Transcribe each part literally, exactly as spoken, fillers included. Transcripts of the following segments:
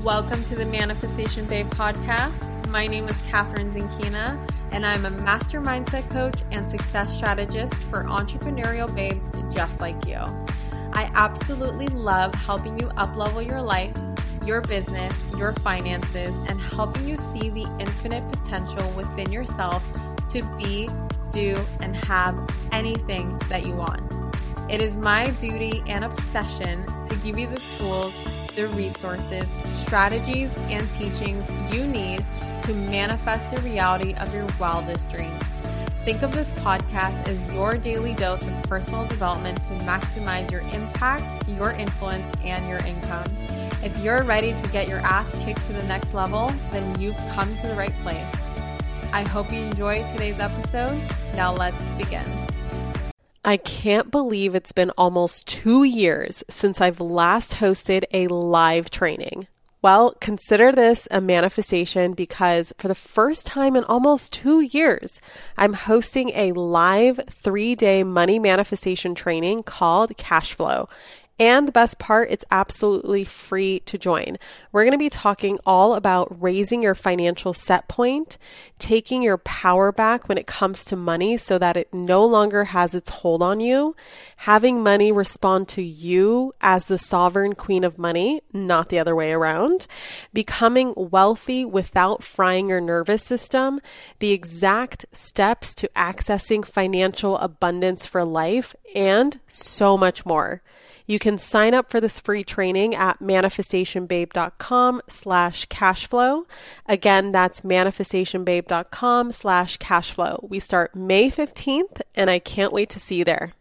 Welcome to the Manifestation Babe podcast. My name is Catherine Zinkina, and I'm a master mindset coach and success strategist for entrepreneurial babes just like you. I absolutely love helping you uplevel your life, your business, your finances, and helping you see the infinite potential within yourself to be, do, and have anything that you want. It is my duty and obsession to give you the tools, the resources, strategies, and teachings you need to manifest the reality of your wildest dreams. Think of this podcast as your daily dose of personal development to maximize your impact, your influence, and your income. If you're ready to get your ass kicked to the next level, then you've come to the right place. I hope you enjoyed today's episode. Now let's begin. I can't believe it's been almost two years since I've last hosted a live training. Well, consider this a manifestation because for the first time in almost two years, I'm hosting a live three-day money manifestation training called Cash Flow. And the best part, it's absolutely free to join. We're going to be talking all about raising your financial set point, taking your power back when it comes to money so that it no longer has its hold on you, having money respond to you as the sovereign queen of money, not the other way around, becoming wealthy without frying your nervous system, the exact steps to accessing financial abundance for life, and so much more. You can sign up for this free training at manifestationbabe.com slash cashflow. Again, that's manifestationbabe.com slash cashflow. We start May fifteenth, and I can't wait to see you there.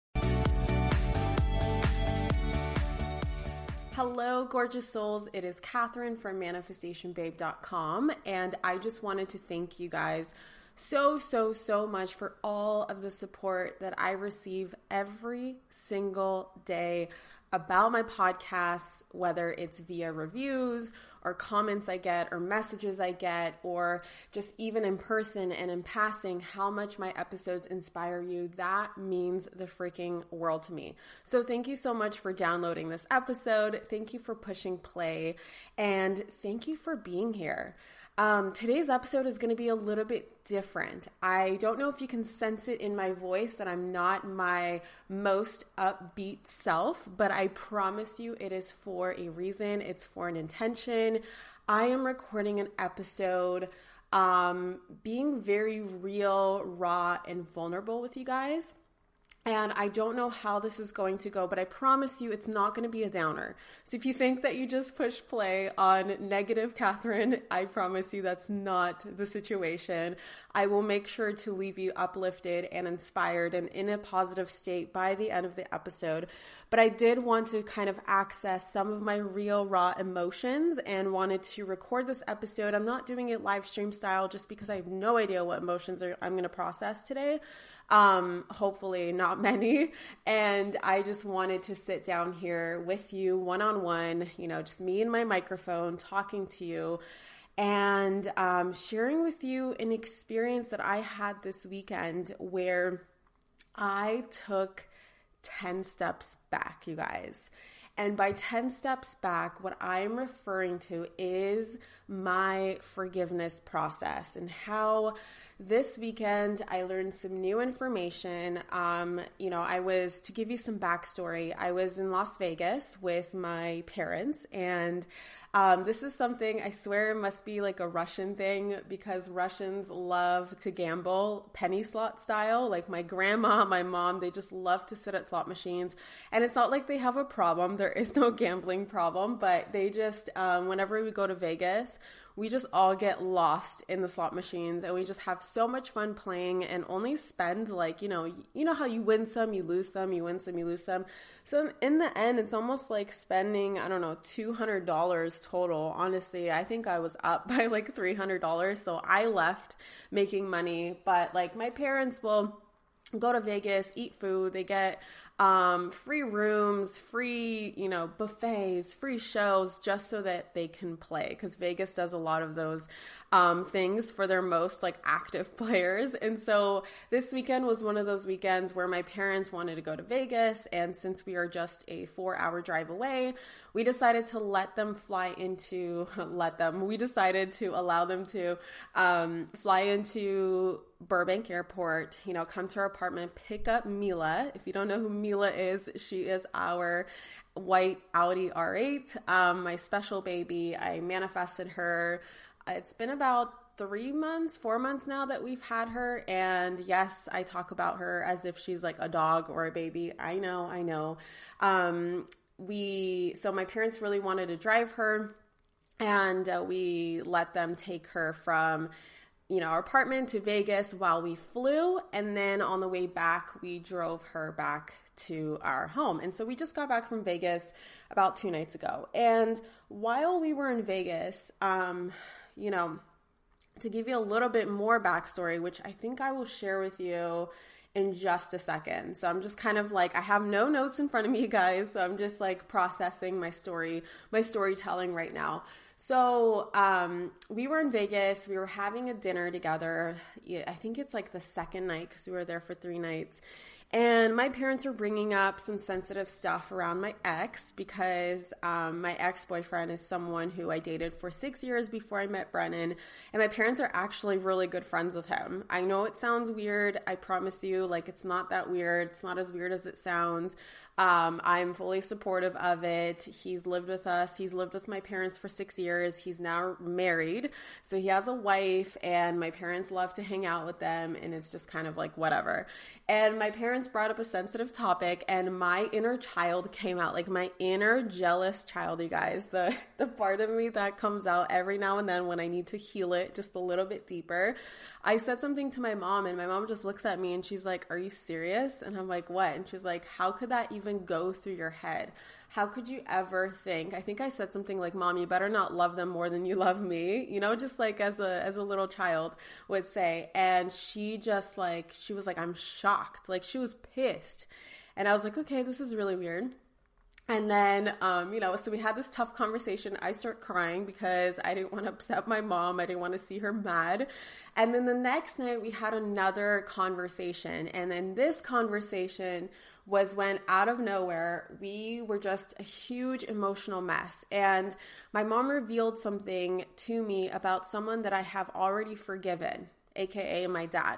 Hello, gorgeous souls. It is Catherine from manifestation babe dot com, and I just wanted to thank you guys so, so, so much for all of the support that I receive every single day about my podcasts, whether it's via reviews or comments I get or messages I get, or just even in person and in passing, how much my episodes inspire you. That means the freaking world to me. So thank you so much for downloading this episode. Thank you for pushing play, and thank you for being here. Um, today's episode is going to be a little bit different. I don't know if you can sense it in my voice that I'm not my most upbeat self, but I promise you it is for a reason. It's for an intention. I am recording an episode um, being very real, raw, and vulnerable with you guys. And I don't know how this is going to go, but I promise you it's not going to be a downer. So if you think that you just push play on negative Catherine, I promise you that's not the situation. I will make sure to leave you uplifted and inspired and in a positive state by the end of the episode. But I did want to kind of access some of my real raw emotions and wanted to record this episode. I'm not doing it live stream style just because I have no idea what emotions are, I'm going to process today. Um, hopefully not many. And I just wanted to sit down here with you one-on-one, you know, just me and my microphone talking to you and um, sharing with you an experience that I had this weekend where I took ten steps back, you guys. And by ten steps back, what I'm referring to is my forgiveness process and how this weekend I learned some new information. Um, you know, I was, to give you some backstory, I was in Las Vegas with my parents, and um, this is something I swear must be like a Russian thing because Russians love to gamble penny slot style. Like my grandma, my mom, they just love to sit at slot machines, and it's not like they have a problem. There is no gambling problem, but they just, um, whenever we go to Vegas, we just all get lost in the slot machines and we just have so much fun playing and only spend like, you know, you know how you win some, you lose some, you win some, you lose some. So in the end, it's almost like spending, I don't know, two hundred dollars total. Honestly, I think I was up by like three hundred dollars. So I left making money, but like my parents will go to Vegas, eat food. They get um, free rooms, free, you know, buffets, free shows, just so that they can play. Because Vegas does a lot of those um, things for their most like active players. And so this weekend was one of those weekends where my parents wanted to go to Vegas. And since we are just a four hour drive away, we decided to let them fly into, let them, we decided to allow them to um, fly into Burbank Airport, you know, come to our apartment, pick up Mila. If you don't know who Mila is, she is our white Audi R eight, um, my special baby. I manifested her. It's been about three months, four months now that we've had her. And yes, I talk about her as if she's like a dog or a baby. I know, I know. Um, we, so my parents really wanted to drive her, and uh, we let them take her from you know, our apartment to Vegas while we flew. And then on the way back, we drove her back to our home. And so we just got back from Vegas about two nights ago. And while we were in Vegas, um, you know, to give you a little bit more backstory, which I think I will share with you in just a second. So I'm just kind of like, I have no notes in front of me, guys. So I'm just like processing my story, my storytelling right now. So um, we were in Vegas. We were having a dinner together. I think it's like the second night because we were there for three nights. And my parents were bringing up some sensitive stuff around my ex because um, my ex-boyfriend is someone who I dated for six years before I met Brennan. And my parents are actually really good friends with him. I know it sounds weird. I promise you, like, it's not that weird. It's not as weird as it sounds. Um, I'm fully supportive of it. He's lived with us. He's lived with my parents for six years. He's now married. So he has a wife, and my parents love to hang out with them, and it's just kind of like whatever. And my parents brought up a sensitive topic, and my inner child came out, like my inner jealous child, you guys, the, the part of me that comes out every now and then when I need to heal it just a little bit deeper. I said something to my mom, and my mom just looks at me and she's like, "Are you serious?" And I'm like, "What?" And she's like, "How could that even go through your head? How could you ever think?" I think I said something like, "Mom, you better not love them more than you love me," you know, just like as a as a little child would say. And she just like, she was like, "I'm shocked." Like, she was pissed. And I was like, okay, this is really weird. And then, um, you know, so we had this tough conversation. I start crying because I didn't want to upset my mom. I didn't want to see her mad. And then the next night we had another conversation. And then this conversation was when out of nowhere, we were just a huge emotional mess. And my mom revealed something to me about someone that I have already forgiven, A K A my dad.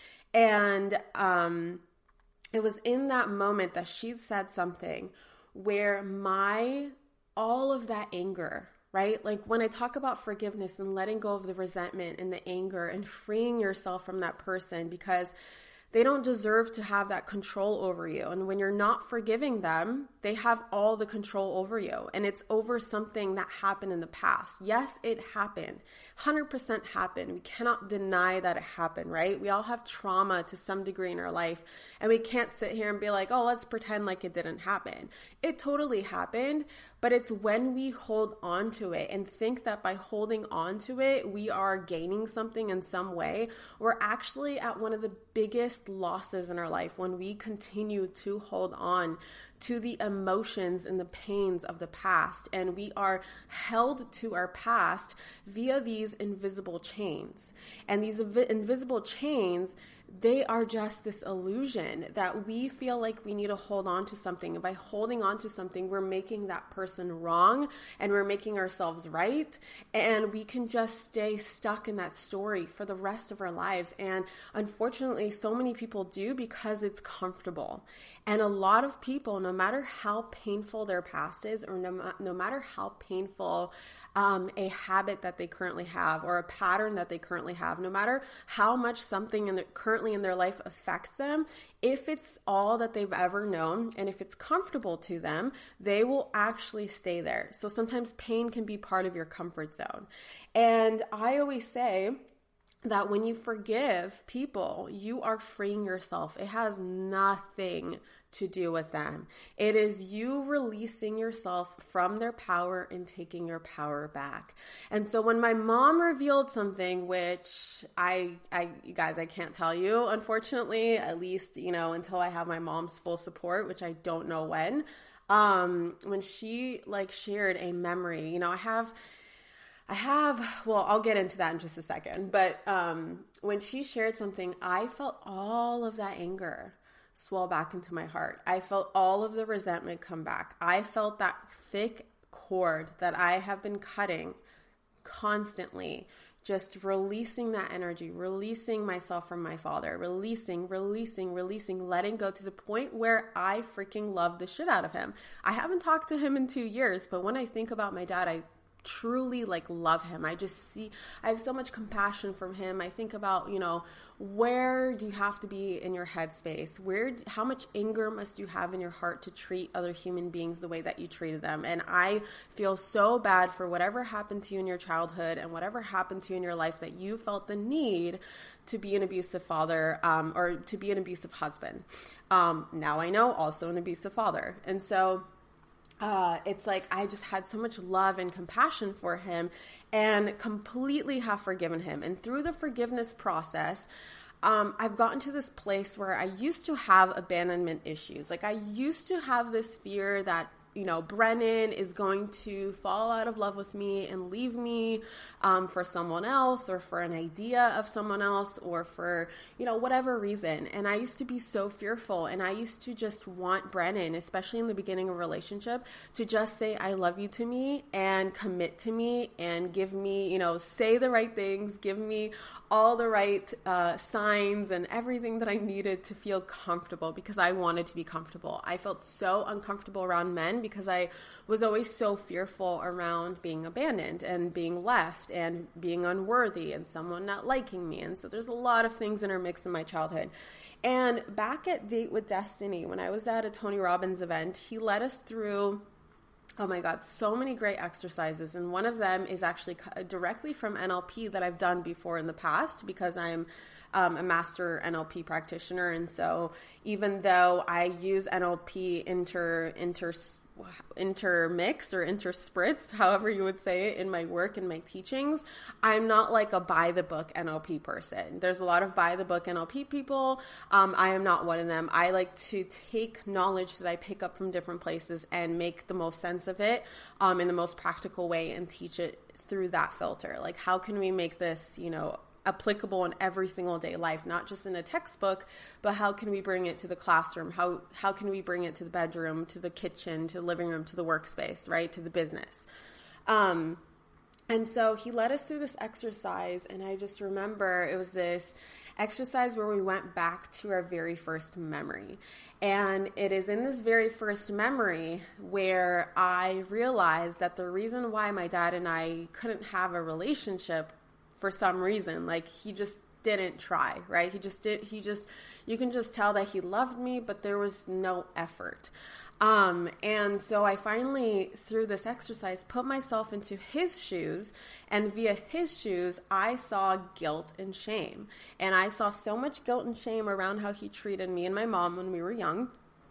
And um, it was in that moment that she said something where my, all of that anger, right? Like when I talk about forgiveness and letting go of the resentment and the anger and freeing yourself from that person because they don't deserve to have that control over you. And when you're not forgiving them, they have all the control over you. And it's over something that happened in the past. Yes, it happened. one hundred percent happened. We cannot deny that it happened, right? We all have trauma to some degree in our life. And we can't sit here and be like, oh, let's pretend like it didn't happen. It totally happened. But it's when we hold on to it and think that by holding on to it, we are gaining something in some way. We're actually at one of the biggest losses in our life when we continue to hold on to the emotions and the pains of the past, and we are held to our past via these invisible chains. And these inv- invisible chains, they are just this illusion that we feel like we need to hold on to something. And by holding on to something, we're making that person wrong and we're making ourselves right. And we can just stay stuck in that story for the rest of our lives. And unfortunately, so many people do because it's comfortable. And a lot of people, no matter how painful their past is, or no, no matter how painful um, a habit that they currently have or a pattern that they currently have, no matter how much something in the, currently in their life affects them, if it's all that they've ever known and if it's comfortable to them, they will actually stay there. So sometimes pain can be part of your comfort zone. And I always say, that when you forgive people, you are freeing yourself. It has nothing to do with them. It is you releasing yourself from their power and taking your power back. And so when my mom revealed something, which I, I, you guys, I can't tell you, unfortunately, at least, you know, until I have my mom's full support, which I don't know when, um, when she like shared a memory, you know, I have I have, well, I'll get into that in just a second, but um, when she shared something, I felt all of that anger swell back into my heart. I felt all of the resentment come back. I felt that thick cord that I have been cutting constantly, just releasing that energy, releasing myself from my father, releasing, releasing, releasing, letting go to the point where I freaking love the shit out of him. I haven't talked to him in two years, but when I think about my dad, I truly like love him. I just see, I have so much compassion from him. I think about, you know, where do you have to be in your headspace? Where, do, how much anger must you have in your heart to treat other human beings the way that you treated them? And I feel so bad for whatever happened to you in your childhood and whatever happened to you in your life that you felt the need to be an abusive father, um, or to be an abusive husband. Um, now I know also an abusive father. And so Uh, it's like I just had so much love and compassion for him and completely have forgiven him. And through the forgiveness process, um, I've gotten to this place where I used to have abandonment issues. Like I used to have this fear that, you know, Brennan is going to fall out of love with me and leave me um, for someone else or for an idea of someone else or for, you know, whatever reason. And I used to be so fearful, and I used to just want Brennan, especially in the beginning of a relationship, to just say, I love you to me and commit to me and give me, you know, say the right things, give me all the right uh, signs and everything that I needed to feel comfortable, because I wanted to be comfortable. I felt so uncomfortable around men because I was always so fearful around being abandoned and being left and being unworthy and someone not liking me. And so there's a lot of things intermixed in my childhood. And back at Date with Destiny, when I was at a Tony Robbins event, he led us through, oh my God, so many great exercises. And one of them is actually directly from N L P that I've done before in the past, because I'm um, a master N L P practitioner. And so even though I use N L P inter, inter, intermixed or interspritzed, however you would say it, in my work and my teachings, I'm not like a by the book N L P person. There's a lot of by the book N L P people. Um, I am not one of them. I like to take knowledge that I pick up from different places and make the most sense of it um, in the most practical way and teach it through that filter. Like, how can we make this, you know, applicable in every single day life, not just in a textbook, but how can we bring it to the classroom? How, how can we bring it to the bedroom, to the kitchen, to the living room, to the workspace, right? To the business. Um, and so he led us through this exercise, and I just remember it was this exercise where we went back to our very first memory. And it is in this very first memory where I realized that the reason why my dad and I couldn't have a relationship for some reason, like he just didn't try, right? He just did, he just, you can just tell that he loved me, but there was no effort. Um, and so I finally, through this exercise, put myself into his shoes, and via his shoes, I saw guilt and shame. And I saw so much guilt and shame around how he treated me and my mom when we were young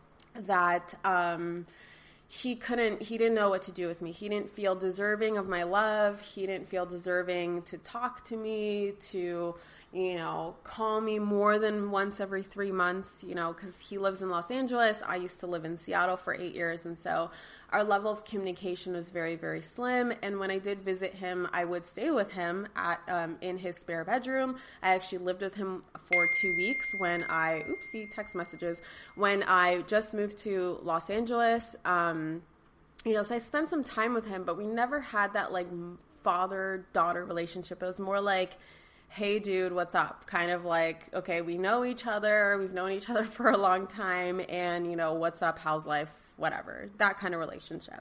that, um, he couldn't, he didn't know what to do with me. He didn't feel deserving of my love. He didn't feel deserving to talk to me, to, you know, call me more than once every three months, you know, because he lives in Los Angeles. I used to live in Seattle for eight years. And so our level of communication was very, very slim. And when I did visit him, I would stay with him at, um, in his spare bedroom. I actually lived with him for two weeks when I, oopsie, text messages, when I just moved to Los Angeles. Um, you know, so I spent some time with him, but we never had that like father-daughter relationship. It was more like, hey dude, what's up? Kind of like, okay, we know each other. We've known each other for a long time, and you know, what's up? How's life? Whatever, that kind of relationship.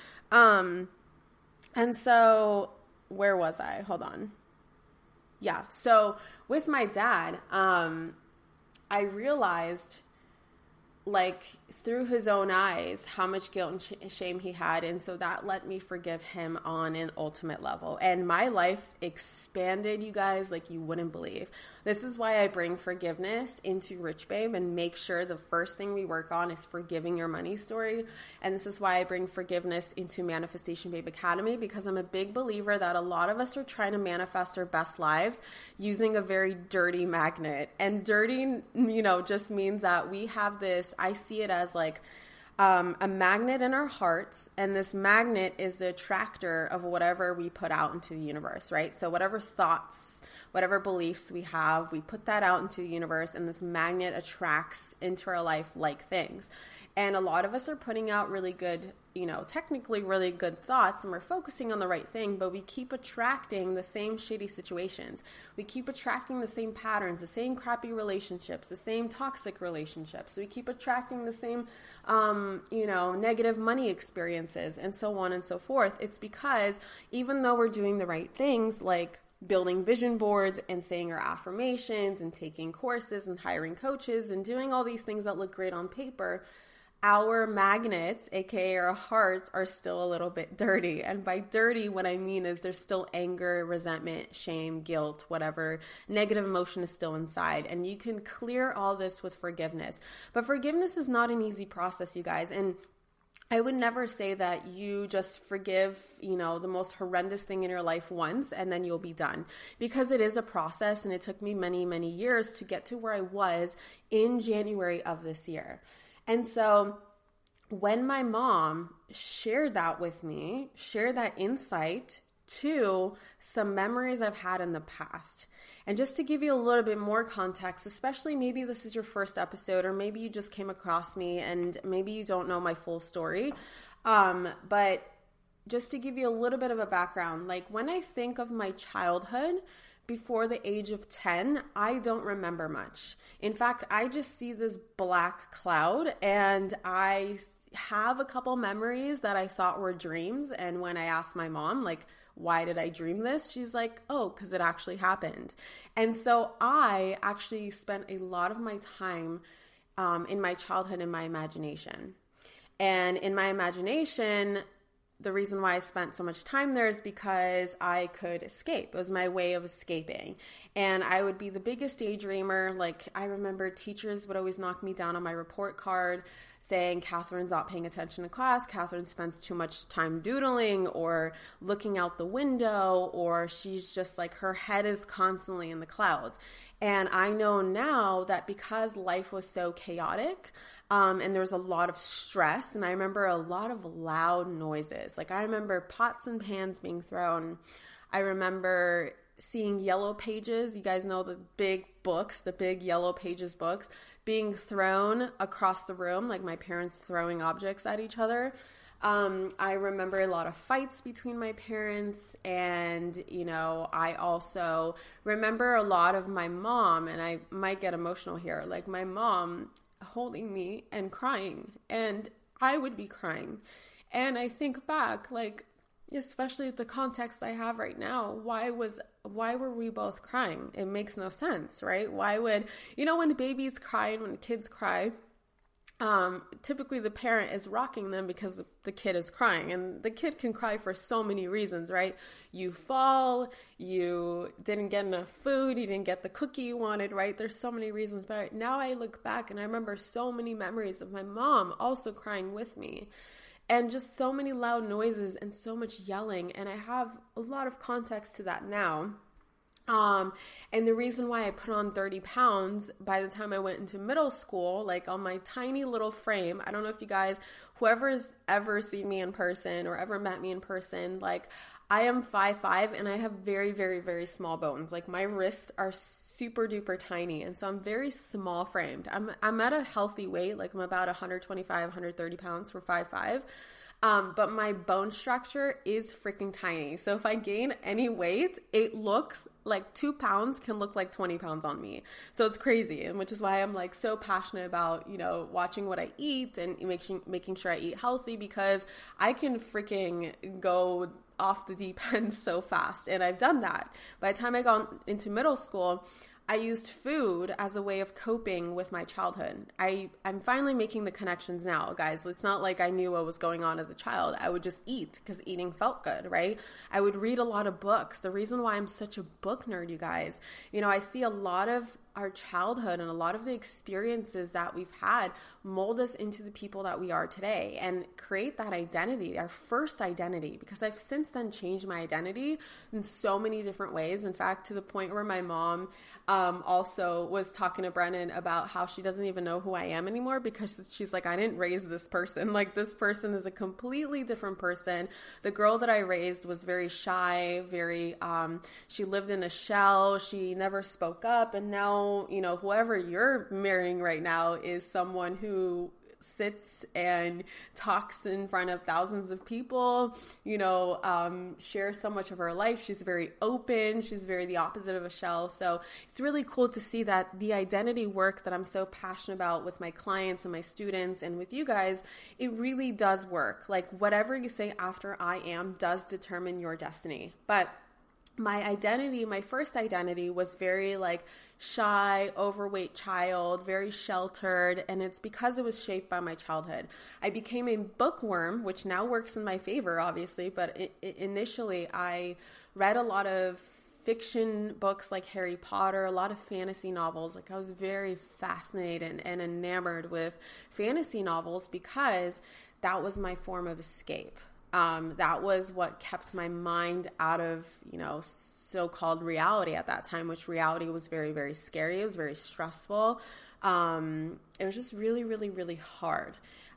Um, and so where was I? Hold on. Yeah. So with my dad, um, I realized like through his own eyes how much guilt and sh- shame he had, and so that let me forgive him on an ultimate level, and my life expanded, you guys, like you wouldn't believe. This is why I bring forgiveness into Rich Babe and make sure the first thing we work on is forgiving your money story. And this is why I bring forgiveness into Manifestation Babe Academy, because I'm a big believer that a lot of us are trying to manifest our best lives using a very dirty magnet. And dirty, you know, just means that we have this, I see it as like um, a magnet in our hearts, and this magnet is the attractor of whatever we put out into the universe, right? So whatever thoughts, whatever beliefs we have, we put that out into the universe, and this magnet attracts into our life like things. And a lot of us are putting out really good, you know, technically really good thoughts, and we're focusing on the right thing, but we keep attracting the same shitty situations. We keep attracting the same patterns, the same crappy relationships, the same toxic relationships. We keep attracting the same, um, you know, negative money experiences, and so on and so forth. It's because even though we're doing the right things, like building vision boards and saying our affirmations and taking courses and hiring coaches and doing all these things that look great on paper, our magnets, aka our hearts, are still a little bit dirty. And by dirty, what I mean is there's still anger, resentment, shame, guilt, whatever negative emotion is still inside. And you can clear all this with forgiveness. But forgiveness is not an easy process, you guys. And I would never say that you just forgive, you know, the most horrendous thing in your life once and then you'll be done, because it is a process, and it took me many, many years to get to where I was in January of this year. And so when my mom shared that with me, shared that insight to some memories I've had in the past. And just to give you a little bit more context, especially maybe this is your first episode, or maybe you just came across me and maybe you don't know my full story. Um, but just to give you a little bit of a background, like when I think of my childhood, before the age of ten, I don't remember much. In fact, I just see this black cloud, and I have a couple memories that I thought were dreams. And when I asked my mom, like, why did I dream this? She's like, oh, because it actually happened. And so I actually spent a lot of my time um, in my childhood in my imagination. And in my imagination, the reason why I spent so much time there is because I could escape. It was my way of escaping. And I would be the biggest daydreamer. Like, I remember teachers would always knock me down on my report card saying, Catherine's not paying attention to class. Catherine spends too much time doodling or looking out the window, or she's just like, her head is constantly in the clouds. And I know now that because life was so chaotic, um, and there was a lot of stress, and I remember a lot of loud noises. Like, I remember pots and pans being thrown. I remember seeing yellow pages, you guys know the big books, the big yellow pages books, being thrown across the room, like my parents throwing objects at each other. Um, I remember a lot of fights between my parents, and, you know, I also remember a lot of my mom, and I might get emotional here, like my mom holding me and crying, and I would be crying. And I think back, like, especially with the context I have right now, why was, why were we both crying? It makes no sense, right? Why would, you know, when babies cry and when kids cry, um, typically the parent is rocking them because the kid is crying, and the kid can cry for so many reasons, right? You fall, you didn't get enough food, you didn't get the cookie you wanted, right? There's so many reasons, but now I look back and I remember so many memories of my mom also crying with me. And just so many loud noises and so much yelling. And I have a lot of context to that now. Um, and the reason why I put on thirty pounds by the time I went into middle school, like on my tiny little frame, I don't know if you guys, whoever's ever seen me in person or ever met me in person, like I am five five and I have very, very, very small bones. Like my wrists are super duper tiny. And so I'm very small framed. I'm, I'm at a healthy weight. Like I'm about one twenty-five, one thirty pounds for five five. Um, but my bone structure is freaking tiny. So if I gain any weight, it looks like two pounds can look like twenty pounds on me. So it's crazy. And which is why I'm like so passionate about, you know, watching what I eat and making, making sure I eat healthy, because I can freaking go off the deep end so fast. And I've done that. By the time I got into middle school, I used food as a way of coping with my childhood. I, I'm finally making the connections now, guys. It's not like I knew what was going on as a child. I would just eat because eating felt good, right? I would read a lot of books. The reason why I'm such a book nerd, you guys, you know, I see a lot of our childhood and a lot of the experiences that we've had mold us into the people that we are today and create that identity, our first identity, because I've since then changed my identity in so many different ways. In fact, to the point where my mom um, also was talking to Brennan about how she doesn't even know who I am anymore because she's like, I didn't raise this person. Like, this person is a completely different person. The girl that I raised was very shy, very, um, she lived in a shell. She never spoke up. And now, you know, whoever you're marrying right now is someone who sits and talks in front of thousands of people, you know, um, shares so much of her life. She's very open. She's very the opposite of a shell. So it's really cool to see that the identity work that I'm so passionate about with my clients and my students and with you guys, it really does work. Like, whatever you say after I am does determine your destiny. But my identity, my first identity was very like shy, overweight child, very sheltered. And it's because it was shaped by my childhood. I became a bookworm, which now works in my favor, obviously. But it, it, initially I read a lot of fiction books like Harry Potter, a lot of fantasy novels. Like, I was very fascinated and enamored with fantasy novels because that was my form of escape. Um, that was what kept my mind out of, you know, so-called reality at that time, which reality was very, very scary. It was very stressful. Um, it was just really, really, really hard.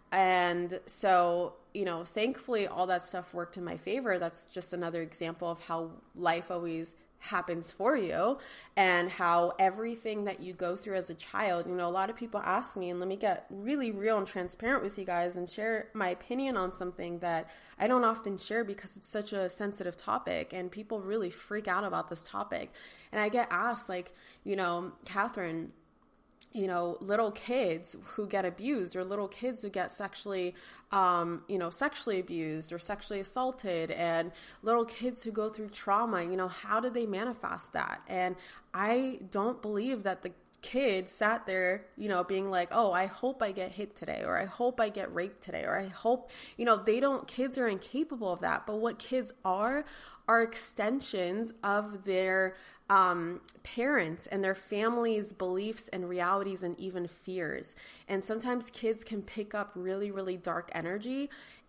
And so, you know, thankfully all that stuff worked in my favor. That's just another example of how life always happens for you and how everything that you go through as a child, you know, a lot of people ask me, and let me get really real and transparent with you guys and share my opinion on something that I don't often share because it's such a sensitive topic and people really freak out about this topic. And I get asked like, you know, Catherine, you know, little kids who get abused or little kids who get sexually, um, you know, sexually abused or sexually assaulted and little kids who go through trauma, you know, how did they manifest that? And I don't believe that the kid sat there, you know, being like, oh, I hope I get hit today, or I hope I get raped today, or I hope, you know, they don't, kids are incapable of that. But what kids are, are extensions of their um, parents and their families' beliefs and realities and even fears. And sometimes kids can pick up really, really dark energy.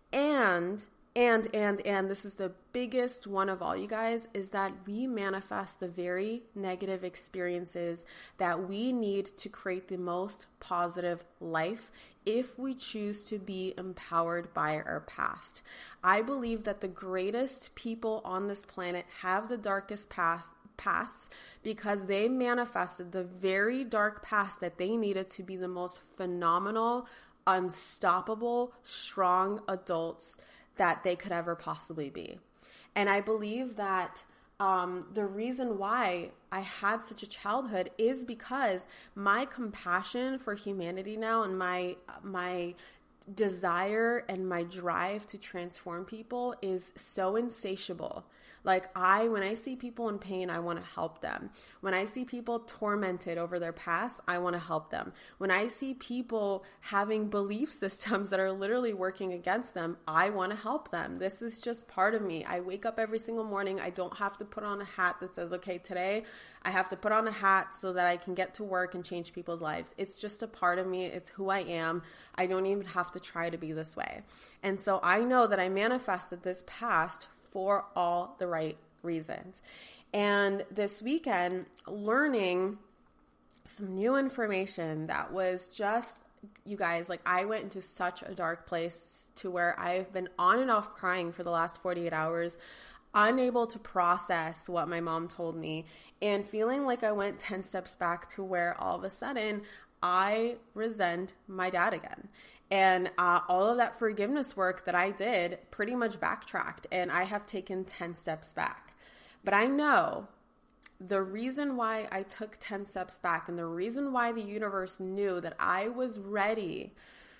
And And, and, and this is the biggest one of all, you guys, is that we manifest the very negative experiences that we need to create the most positive life if we choose to be empowered by our past. I believe that the greatest people on this planet have the darkest path pasts because they manifested the very dark past that they needed to be the most phenomenal, unstoppable, strong adults that they could ever possibly be. And I believe that um, the reason why I had such a childhood is because my compassion for humanity now and my my desire and my drive to transform people is so insatiable. Like I, when I see people in pain, I want to help them. When I see people tormented over their past, I want to help them. When I see people having belief systems that are literally working against them, I want to help them. This is just part of me. I wake up every single morning. I don't have to put on a hat that says, okay, today I have to put on a hat so that I can get to work and change people's lives. It's just a part of me. It's who I am. I don't even have to try to be this way. And so I know that I manifested this past for all the right reasons. And this weekend, learning some new information that was just, you guys, like I went into such a dark place to where I've been on and off crying for the last forty-eight hours, unable to process what my mom told me, and feeling like I went ten steps back to where all of a sudden I resent my dad again. And uh, all of that forgiveness work that I did pretty much backtracked, and I have taken ten steps back. But I know the reason why I took ten steps back and the reason why the universe knew that I was ready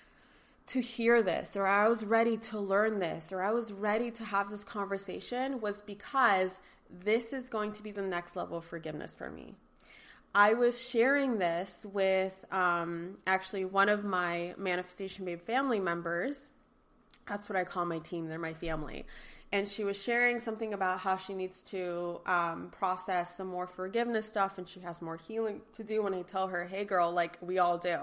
to hear this, or I was ready to learn this, or I was ready to have this conversation was because this is going to be the next level of forgiveness for me. I was sharing this with um, actually one of my Manifestation Babe family members. That's what I call my team. They're my family. And she was sharing something about how she needs to um, process some more forgiveness stuff, and she has more healing to do. And I tell her, hey girl, like we all do.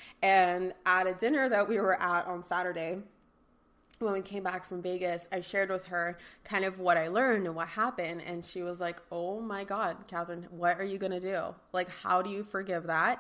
And at a dinner that we were at on Saturday, when we came back from Vegas, I shared with her kind of what I learned and what happened. And she was like, oh my God, Catherine, what are you going to do? Like, how do you forgive that?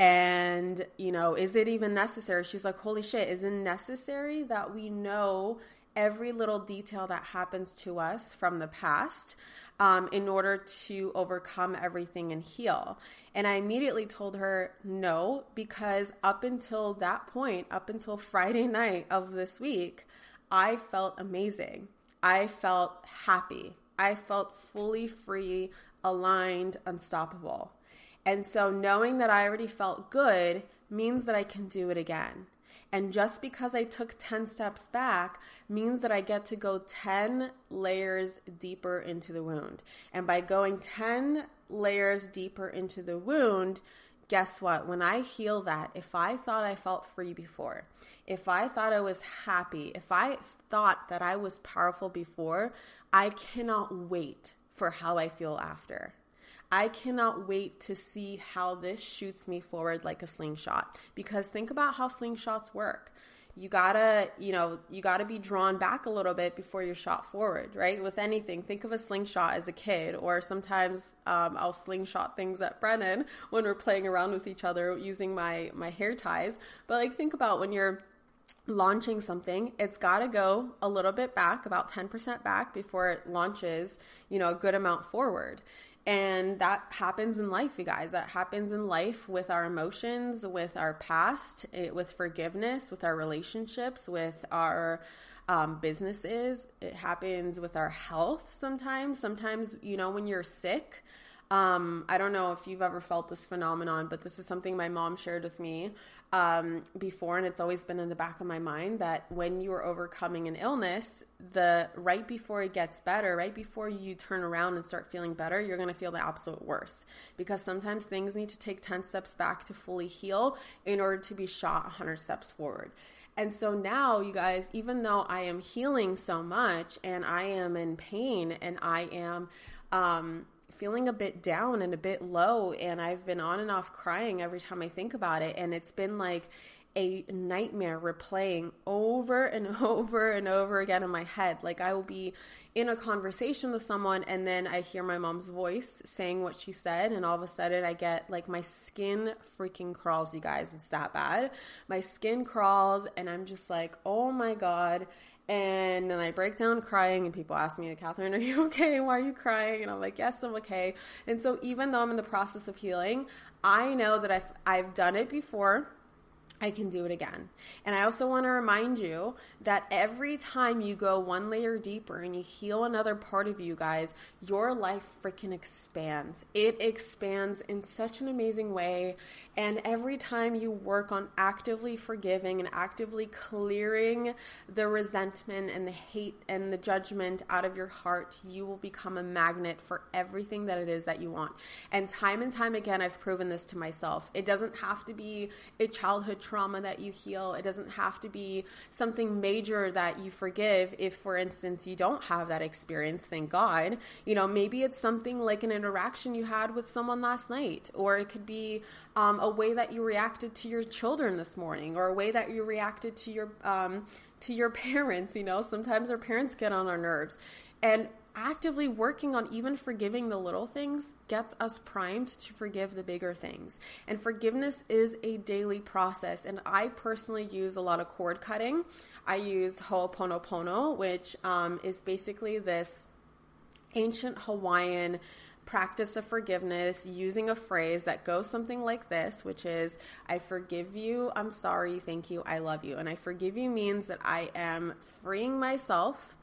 And, you know, is it even necessary? She's like, holy shit, is it necessary that we know every little detail that happens to us from the past um, in order to overcome everything and heal? And I immediately told her no, because up until that point, up until Friday night of this week, I felt amazing. I felt happy. I felt fully free, aligned, unstoppable. And so knowing that I already felt good means that I can do it again. And just because I took ten steps back means that I get to go ten layers deeper into the wound. And by going ten layers deeper into the wound, guess what? When I heal that, if I thought I felt free before, if I thought I was happy, if I thought that I was powerful before, I cannot wait for how I feel after. I cannot wait to see how this shoots me forward like a slingshot. Because think about how slingshots work. You gotta, you know, you gotta be drawn back a little bit before you're shot forward, right? With anything, think of a slingshot as a kid, or sometimes um, I'll slingshot things at Brennan when we're playing around with each other using my my hair ties. But like, think about when you're launching something, it's got to go a little bit back, about ten percent back before it launches, you know, a good amount forward. And that happens in life, you guys. That happens in life with our emotions, with our past, it, with forgiveness, with our relationships, with our um, businesses. It happens with our health sometimes. Sometimes, you know, when you're sick, um, I don't know if you've ever felt this phenomenon, but this is something my mom shared with me um, before, and it's always been in the back of my mind, that when you are overcoming an illness, the right before it gets better, right before you turn around and start feeling better, you're going to feel the absolute worst, because sometimes things need to take ten steps back to fully heal in order to be shot one hundred steps forward. And so now, you guys, even though I am healing so much and I am in pain and I am um, feeling a bit down and a bit low, and I've been on and off crying every time I think about it, and it's been like a nightmare replaying over and over and over again in my head. Like, I will be in a conversation with someone and then I hear my mom's voice saying what she said, and all of a sudden I get like, my skin freaking crawls, you guys. It's that bad. My skin crawls and I'm just like, oh my God. And then I break down crying, and people ask me, Catherine, are you okay? Why are you crying? And I'm like, yes, I'm okay. And so even though I'm in the process of healing, I know that I've, I've done it before. I can do it again. And I also want to remind you that every time you go one layer deeper and you heal another part of you, guys, your life freaking expands. It expands in such an amazing way. And every time you work on actively forgiving and actively clearing the resentment and the hate and the judgment out of your heart, you will become a magnet for everything that it is that you want. And time and time again, I've proven this to myself. It doesn't have to be a childhood trauma that you heal. It doesn't have to be something major that you forgive if, for instance, you don't have that experience, thank God. You know, maybe it's something like an interaction you had with someone last night, or it could be um, a way that you reacted to your children this morning, or a way that you reacted to your um, to your parents. You know, sometimes our parents get on our nerves, and actively working on even forgiving the little things gets us primed to forgive the bigger things. And forgiveness is a daily process. And I personally use a lot of cord cutting. I use Ho'oponopono, which um, is basically this ancient Hawaiian practice of forgiveness using a phrase that goes something like this, which is, I forgive you, I'm sorry, thank you, I love you. And I forgive you means that I am freeing myself.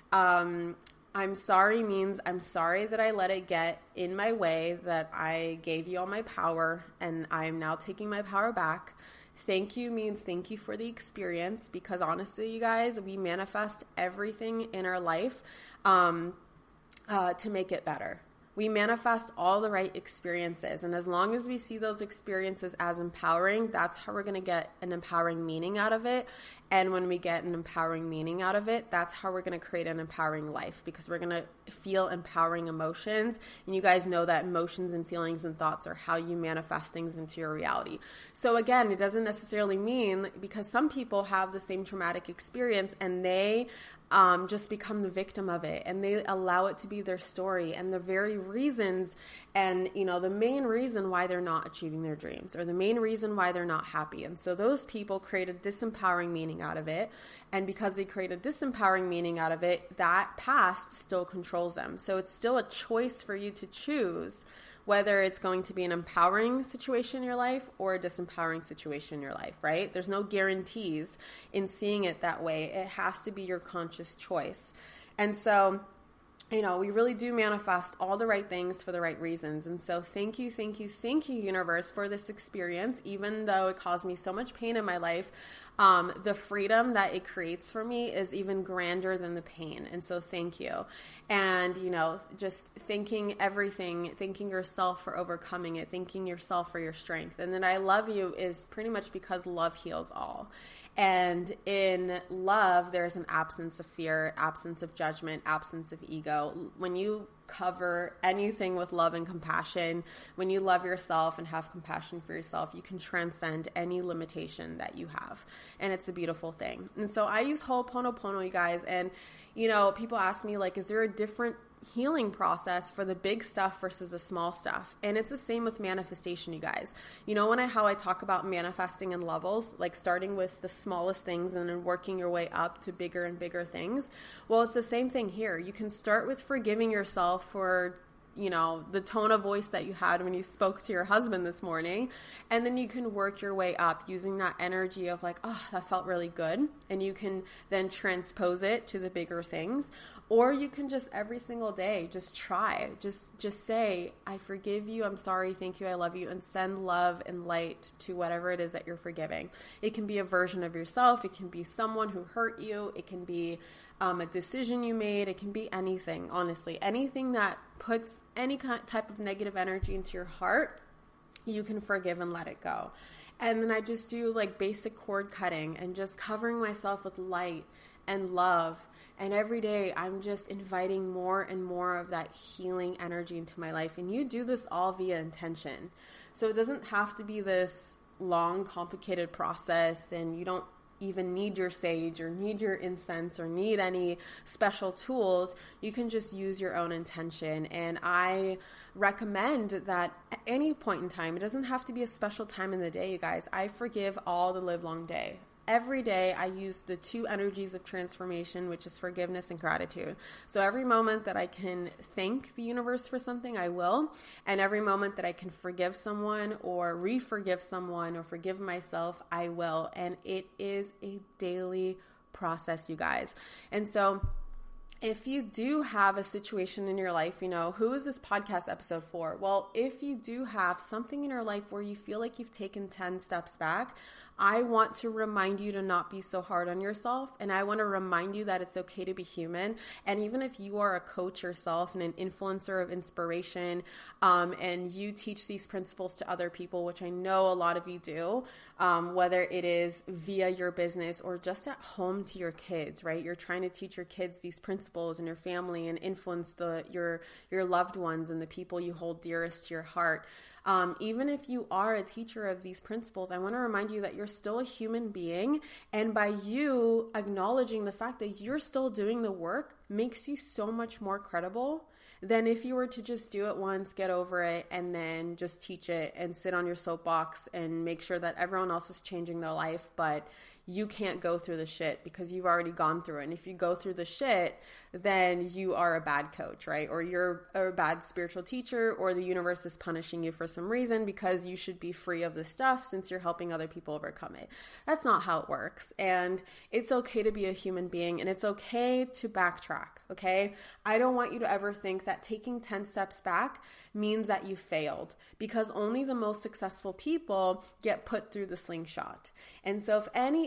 Um, I'm sorry means I'm sorry that I let it get in my way, that I gave you all my power and I'm now taking my power back. Thank you means thank you for the experience, because honestly, you guys, we manifest everything in our life um, uh, to make it better. we manifest all the right experiences. And as long as we see those experiences as empowering, that's how we're going to get an empowering meaning out of it. And when we get an empowering meaning out of it, that's how we're going to create an empowering life, because we're going to feel empowering emotions. And you guys know that emotions and feelings and thoughts are how you manifest things into your reality. So again, it doesn't necessarily mean, because some people have the same traumatic experience and they um, just become the victim of it, and they allow it to be their story and the very reasons, and you know, the main reason why they're not achieving their dreams, or the main reason why they're not happy. And so those people create a disempowering meaning out of it. And because they create a disempowering meaning out of it, that past still controls them. So it's still a choice for you to choose whether it's going to be an empowering situation in your life or a disempowering situation in your life, right? There's no guarantees in seeing it that way. It has to be your conscious choice. And so, you know, we really do manifest all the right things for the right reasons. And so thank you, thank you, thank you, universe, for this experience. Even though it caused me so much pain in my life, um, the freedom that it creates for me is even grander than the pain. And so thank you. And, you know, just thanking everything, thanking yourself for overcoming it, thanking yourself for your strength. And then I love you is pretty much because love heals all. And in love, there's an absence of fear, absence of judgment, absence of ego. When you cover anything with love and compassion, when you love yourself and have compassion for yourself, you can transcend any limitation that you have. And it's a beautiful thing. And so I use Ho'oponopono, you guys. And, you know, people ask me, like, is there a different healing process for the big stuff versus the small stuff? And it's the same with manifestation, you guys. You know, when I how I talk about manifesting in levels, like starting with the smallest things and then working your way up to bigger and bigger things. Well, it's the same thing here. You can start with forgiving yourself for, you know, the tone of voice that you had when you spoke to your husband this morning. And then you can work your way up using that energy of like, oh, that felt really good. And you can then transpose it to the bigger things. Or you can just every single day, just try, just, just say, I forgive you. I'm sorry. Thank you. I love you. And send love and light to whatever it is that you're forgiving. It can be a version of yourself. It can be someone who hurt you. It can be um, a decision you made. It can be anything, honestly, anything that puts any kind type of negative energy into your heart, you can forgive and let it go. And then I just do like basic cord cutting and just covering myself with light and love. And every day I'm just inviting more and more of that healing energy into my life. And you do this all via intention. So it doesn't have to be this long, complicated process, and you don't even need your sage or need your incense or need any special tools. You can just use your own intention. And I recommend that at any point in time, it doesn't have to be a special time in the day, you guys. I forgive all the live long day. Every day I use the two energies of transformation, which is forgiveness and gratitude. So every moment that I can thank the universe for something, I will. And every moment that I can forgive someone or re-forgive someone or forgive myself, I will. And it is a daily process, you guys. And so if you do have a situation in your life, you know, who is this podcast episode for? Well, if you do have something in your life where you feel like you've taken ten steps back, I want to remind you to not be so hard on yourself. And I want to remind you that it's okay to be human. And even if you are a coach yourself and an influencer of inspiration, um, and you teach these principles to other people, which I know a lot of you do, um, whether it is via your business or just at home to your kids, right? You're trying to teach your kids these principles and your family and influence the your your loved ones and the people you hold dearest to your heart. Um, even if you are a teacher of these principles, I want to remind you that you're still a human being. And by you acknowledging the fact that you're still doing the work makes you so much more credible than if you were to just do it once, get over it, and then just teach it and sit on your soapbox and make sure that everyone else is changing their life, but you can't go through the shit because you've already gone through it. And if you go through the shit, then you are a bad coach, right? Or you're a bad spiritual teacher, or the universe is punishing you for some reason because you should be free of the stuff since you're helping other people overcome it. That's not how it works. And it's okay to be a human being, and it's okay to backtrack, okay? I don't want you to ever think that taking ten steps back means that you failed, because only the most successful people get put through the slingshot. And so if any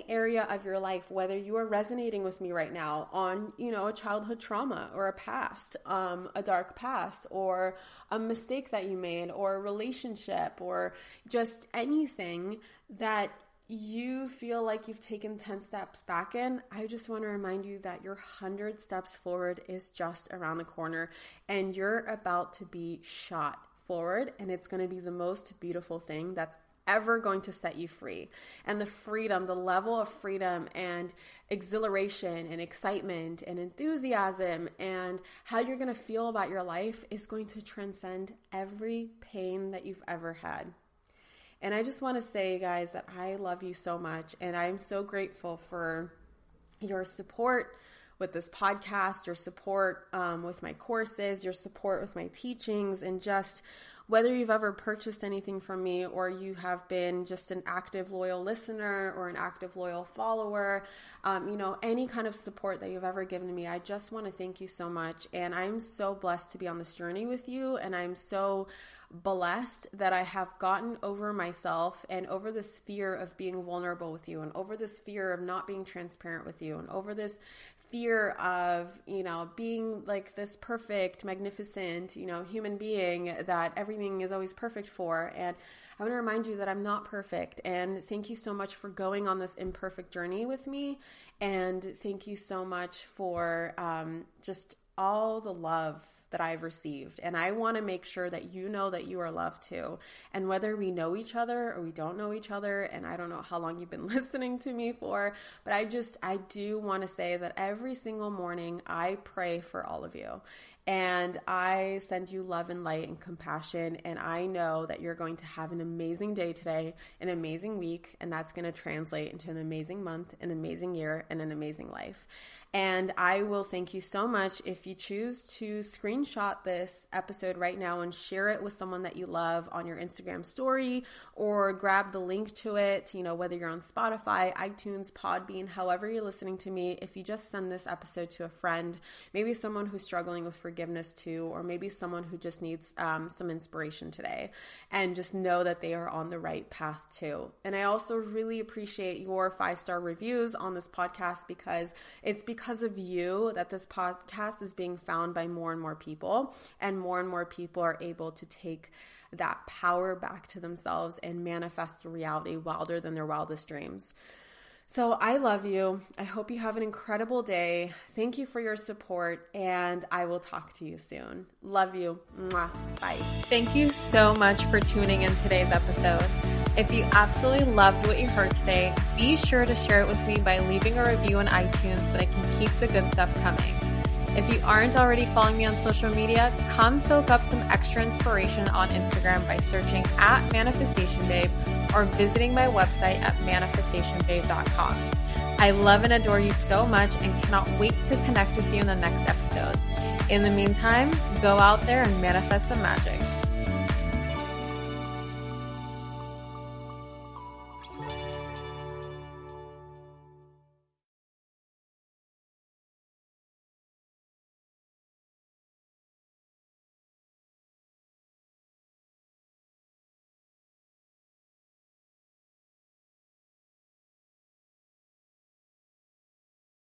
area of your life, whether you are resonating with me right now on, you know, a childhood trauma or a past, um, a dark past, or a mistake that you made, or a relationship, or just anything that you feel like you've taken ten steps back in, I just want to remind you that your one hundred steps forward is just around the corner, and you're about to be shot forward, and it's going to be the most beautiful thing that's ever going to set you free. And the freedom, the level of freedom and exhilaration and excitement and enthusiasm and how you're going to feel about your life is going to transcend every pain that you've ever had. And I just want to say, guys, that I love you so much, and I'm so grateful for your support with this podcast, your support um, with my courses, your support with my teachings, and just whether you've ever purchased anything from me or you have been just an active, loyal listener or an active, loyal follower, um, you know, any kind of support that you've ever given to me, I just want to thank you so much. And I'm so blessed to be on this journey with you. And I'm so blessed that I have gotten over myself and over this fear of being vulnerable with you, and over this fear of not being transparent with you, and over this fear of, you know, being like this perfect, magnificent, you know, human being that everything is always perfect for. And I want to remind you that I'm not perfect. And thank you so much for going on this imperfect journey with me. And thank you so much for um, just all the love that I've received. And I want to make sure that you know that you are loved too. And whether we know each other or we don't know each other, and I don't know how long you've been listening to me for, but I just, I do want to say that every single morning I pray for all of you. And I send you love and light and compassion. And I know that you're going to have an amazing day today, an amazing week, and that's going to translate into an amazing month, an amazing year, and an amazing life. And I will thank you so much if you choose to screenshot this episode right now and share it with someone that you love on your Instagram story, or grab the link to it, you know, whether you're on Spotify, iTunes, Podbean, however you're listening to me. If you just send this episode to a friend, maybe someone who's struggling with forgiveness too, or maybe someone who just needs um, some inspiration today, and just know that they are on the right path too. And I also really appreciate your five-star reviews on this podcast, because it's because Because of you that this podcast is being found by more and more people, and more and more people are able to take that power back to themselves and manifest a reality wilder than their wildest dreams. So I love you. I hope you have an incredible day. Thank you for your support, and I will talk to you soon. Love you. Mwah. Bye. Thank you so much for tuning in today's episode. If you absolutely loved what you heard today, be sure to share it with me by leaving a review on iTunes so that I can keep the good stuff coming. If you aren't already following me on social media, come soak up some extra inspiration on Instagram by searching at Manifestation Babe, or visiting my website at manifestation babe dot com. I love and adore you so much and cannot wait to connect with you in the next episode. In the meantime, go out there and manifest some magic.